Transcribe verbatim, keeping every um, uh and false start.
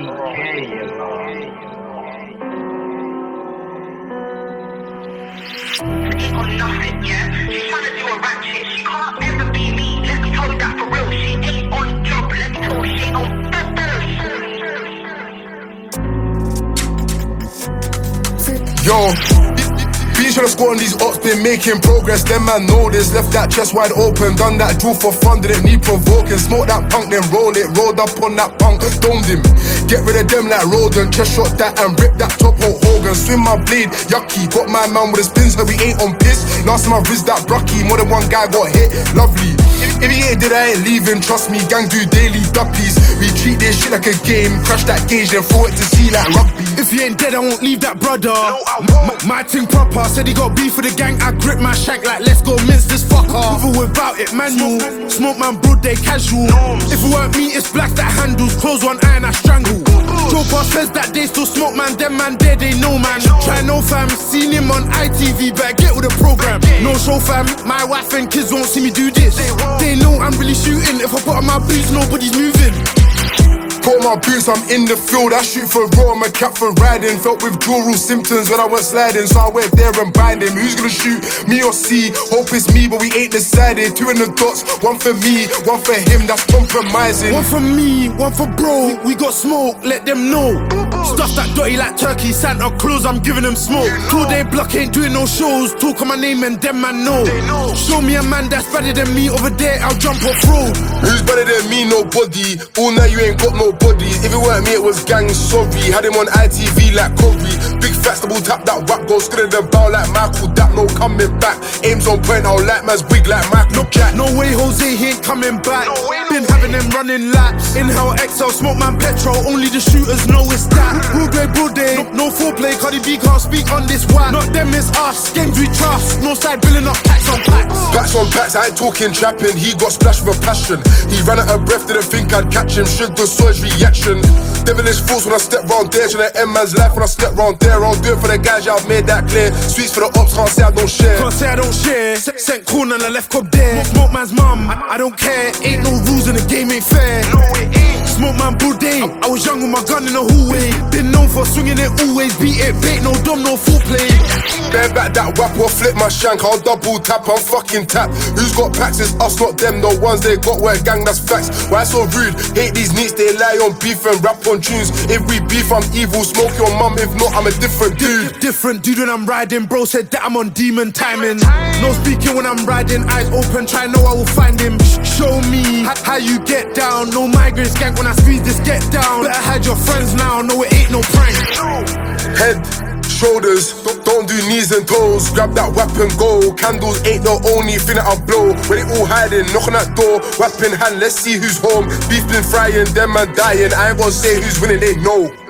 She got nothing, yeah? She's trying to do a rap shit. She can't ever be me. Let me tell you that for real. She ain't on job. Let me tell you, she ain't on Yo, be trying to score on these ops, been making progress. Them man know this, left that chest wide open. Done that drill for fun, didn't need provoking. Smoke that punk, then roll it. Rolled up on that punk, domed him. Get rid of them like Roden. Chest shot that and rip that top out Hogan. Swim my blade, yucky. Got my man with the spins, so we ain't on piss. Last time I rizzed that brucky, more than one guy got hit. Lovely. If he ain't did, I ain't leaving. Trust me, gang do daily duppies. We treat this shit like a game. Crash that gauge, then throw it to see like rugby. If he ain't dead, I won't leave that brother. No, I won't. My, my thing proper. Said he got beef with the gang. I grip my shank like let's go mince this fucker. With or without it, manual. Smoke man, broad day casual. If it weren't me, it's black that handles. Close one eye and I strangle. Joe Pass says that they still smoke man. Them man dead, they know man. Try no fam, seen him on I T V. Better get with the program. No show fam, my wife and kids won't see me do this. They know I'm really shooting. If I put on my boots, nobody's moving. Put on my boots, I'm in the field. I shoot for raw, I'm a cat for riding. Felt withdrawal symptoms when I went sliding, so I went there and bind him. Who's gonna shoot, me or C? Hope it's me, but we ain't decided. Two in the dots, one for me, one for him, that's compromising. One for me, one for bro. We got smoke, let them know. Stuff that dirty like turkey, Santa Claus, I'm giving them smoke. Two day block ain't doing no shows. Talk on my name and them man know. Show me a man that's better than me over there, I'll jump off road. Who's better than me? Nobody. All night you ain't got no bodies. If it weren't me, it was gang, sorry. Had him on I T V like Corey. Big fat double tap that whack, go skid in the bow like Michael. That no coming back. Aims on point, I'll like man's wig like Michael Jack. No way Jose, he ain't coming back. No way, no Been way. having them running laps. Inhale, exhale, smoke man petrol. Only the shooters know it's that. Broad day, broad day. No, no foreplay, Cardi B can't speak on this one. Not them, it's us. Games we trust. No side billing up packs on packs. Packs on packs, I ain't talking trapping. He got splashed with a passion. He ran out of breath, didn't think I'd catch him. Should the surge reaction. Devilish thoughts when I step round there. Tryna end man's life when I step round there. I'll do it for the guys, yeah, I've made that clear. Sweets for the ops, can't say I don't share. Can't say I don't share. Se- Sent corn and I left cop there. Smoke man's mum, I, I don't care. Ain't no rules and the game ain't fair. No, it ain't. Smoke man, broad day. I, I was young with my gun in the hallway. Been known for swinging it always. Beat it, bait, no dumb, no foreplay. Bear back that whap or flip my shank. I'll double tap, I'm fucking tap. Who's got packs? It's us, not them. The ones they got where gang, that's facts. Why so rude? Hate these neats, they lie on beef and rap on tunes. If we beef, I'm evil. Smoke your mum, if not, I'm a different dude. Different dude when I'm riding. Bro said that I'm on demon timing. No speaking when I'm riding. Eyes open, try know I will find him. Show me h- how you get down. No migraine skank when I squeeze this, get down. Better hide your friends now. No, it ain't no prank. Head, shoulders, don't, don't do knees and toes. Grab that weapon, go. Candles ain't the only thing that I blow. When it all hiding, knock on that door. Weapon hand, let's see who's home. Beef been frying, them man dying. I ain't gonna say who's winning, they know.